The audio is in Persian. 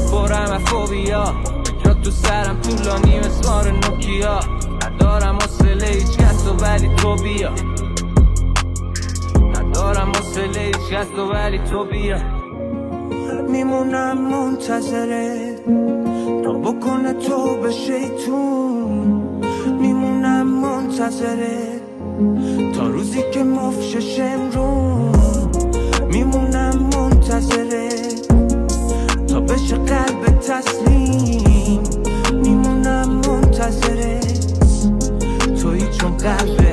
پرم فوبیا، جا تو سرم طولانی مثل مار نوکیا. ندارم حوصله هیچ کس و ولی تو بیا، ندارم حوصله هیچ کس و ولی تو بیا. میمونم منتظره تا بکنه تو به شیطون، میمونم منتظره تا روزی که مفشش امرون، میمونم منتظره تا بشه قلب تسلیم، میمونم منتظره تویی چون قلب